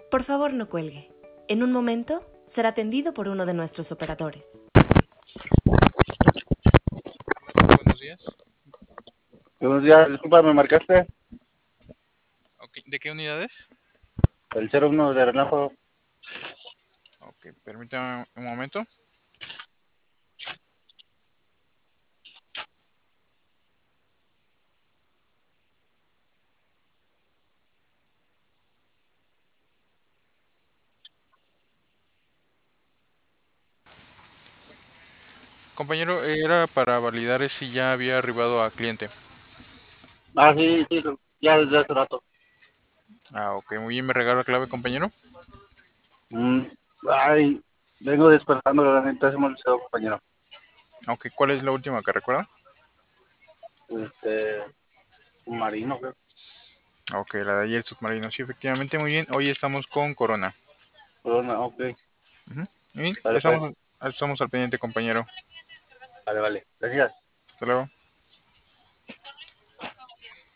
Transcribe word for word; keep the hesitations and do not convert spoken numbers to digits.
Por favor, no cuelgue. En un momento será atendido por uno de nuestros operadores. Buenos días. Buenos días, disculpa, ¿me marcaste? Okay. ¿De qué unidades? El cero uno de Relámpago. Ok, permítame un momento. Compañero, era para validar si ya había arribado a cliente. Ah, sí, sí, ya desde hace rato. Ah, ok, muy bien, me regala la clave, compañero. Mm, ay, vengo despertando, la neta se me olvidó, compañero. Ok, ¿cuál es la última que recuerda? Este, un marino, creo. Ok, la de ayer submarino, sí, efectivamente, muy bien. Hoy estamos con Corona. Corona, ok. Ujú. Muy bien, Vale, pues. estamos, estamos al pendiente, compañero. Vale, vale. Gracias. Hasta luego.